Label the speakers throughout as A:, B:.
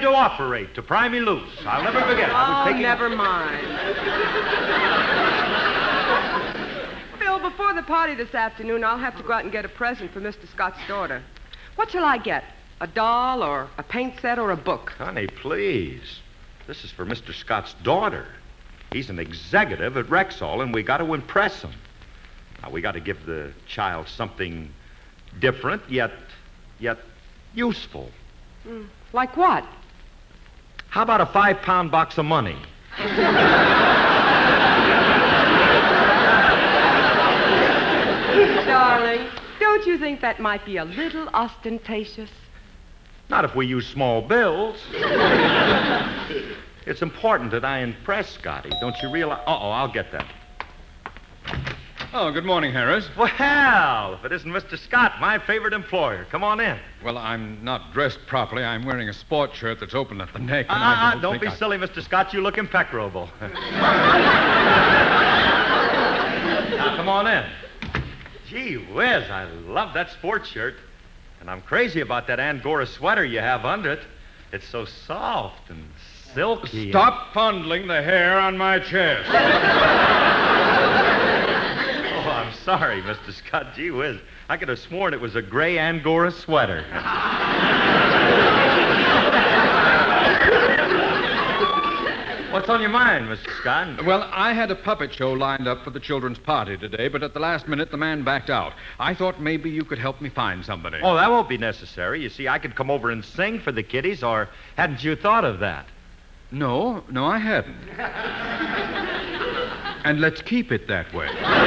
A: to operate, to pry me loose. I'll never forget. I was taking...
B: never mind. Phil, before the party this afternoon, I'll have to go out and get a present for Mr. Scott's daughter. What shall I get? A doll or a paint set or a book?
A: Honey, please. This is for Mr. Scott's daughter. He's an executive at Rexall, and we got to impress him. Now, we got to give the child something different, yet useful.
B: Like what?
A: How about a 5-pound box of money?
B: Darling, don't you think that might be a little ostentatious?
A: Not if we use small bills. It's important that I impress Scotty. Don't you realize? Uh-oh, I'll get that.
C: Oh, good morning, Harris.
A: Well, if it isn't Mr. Scott, my favorite employer. Come on in.
C: Well, I'm not dressed properly. I'm wearing a sports shirt that's open at the neck.
A: Don't be silly, Mr. Scott. You look impeccable. Now, come on in. Gee whiz, I love that sports shirt. And I'm crazy about that Angora sweater you have under it. It's so soft and silky.
C: Stop fondling the hair on my chest.
A: Oh, I'm sorry, Mr. Scott. Gee whiz. I could have sworn it was a gray Angora sweater. What's on your mind, Mr. Scott?
C: Well, I had a puppet show lined up for the children's party today, but at the last minute, the man backed out. I thought maybe you could help me find somebody.
A: Oh, that won't be necessary. You see, I could come over and sing for the kiddies, or hadn't you thought of that?
C: No, I hadn't. And let's keep it that way.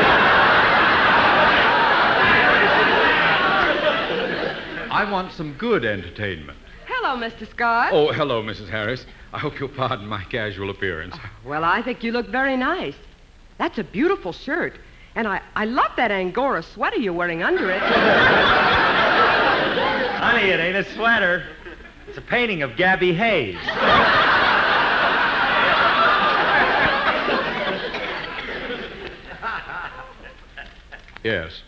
C: I want some good entertainment.
B: Hello, Mr. Scott.
C: Oh, hello, Mrs. Harris. I hope you'll pardon my casual appearance.
B: Well, I think you look very nice. That's a beautiful shirt. And I love that Angora sweater you're wearing under it.
A: Honey, it ain't a sweater. It's a painting of Gabby Hayes.
C: Yes.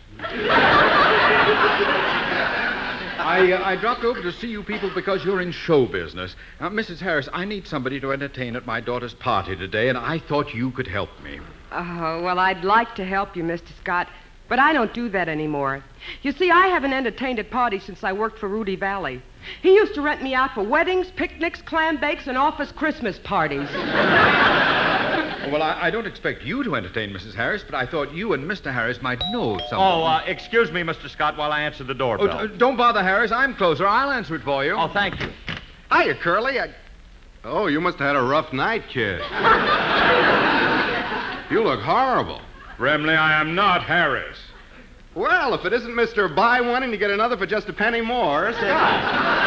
C: I dropped over to see you people because you're in show business. Now, Mrs. Harris, I need somebody to entertain at my daughter's party today, and I thought you could help me.
B: Oh, well, I'd like to help you, Mr. Scott, but I don't do that anymore. You see, I haven't entertained at parties since I worked for Rudy Valley. He used to rent me out for weddings, picnics, clam bakes, and office Christmas parties.
C: Well, I don't expect you to entertain, Mrs. Harris, but I thought you and Mr. Harris might know something.
A: Oh, excuse me, Mr. Scott, while I answer the doorbell.
C: Don't bother, Harris. I'm closer. I'll answer it for you.
A: Oh, thank you.
D: Hiya, Curly. Oh, you must have had a rough night, kid. You look horrible.
C: Remley, I am not Harris.
D: Well, if it isn't Mr. Buy One and you get another for just a penny more, Scott.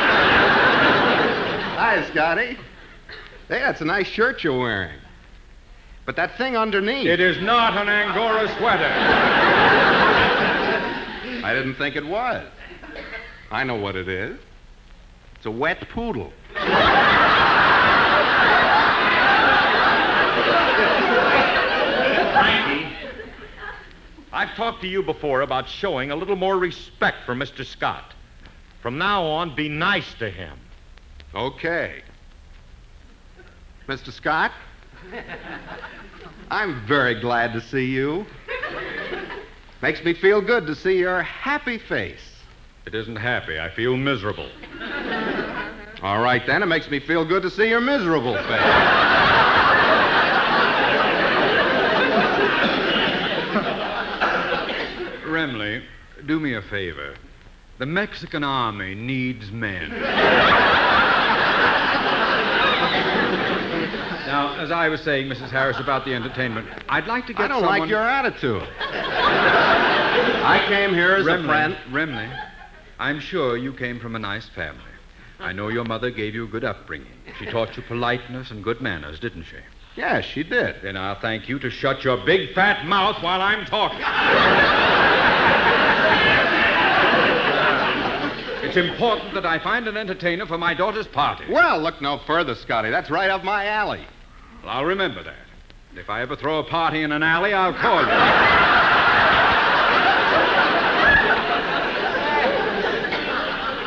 D: Hi, Scotty. Hey, that's a nice shirt you're wearing. But that thing underneath...
C: It is not an Angora sweater.
D: I didn't think it was. I know what it is. It's a wet poodle.
A: Frankie, I've talked to you before about showing a little more respect for Mr. Scott. From now on, be nice to him.
D: Okay. Mr. Scott, I'm very glad to see you. Makes me feel good to see your happy face.
C: It isn't happy. I feel miserable.
D: All right, then. It makes me feel good to see your miserable face.
C: Remley, do me a favor. The Mexican army needs men. Now, as I was saying, Mrs. Harris, about the entertainment, I'd like to get
D: someone... I don't like your attitude. I came here as a friend...
C: Remley, I'm sure you came from a nice family. I know your mother gave you a good upbringing. She taught you politeness and good manners, didn't she?
D: Yes, she did.
C: Then I'll thank you to shut your big fat mouth while I'm talking. It's important that I find an entertainer for my daughter's party.
D: Well, look no further, Scotty. That's right up my alley.
C: Well, I'll remember that. And if I ever throw a party in an alley, I'll call you.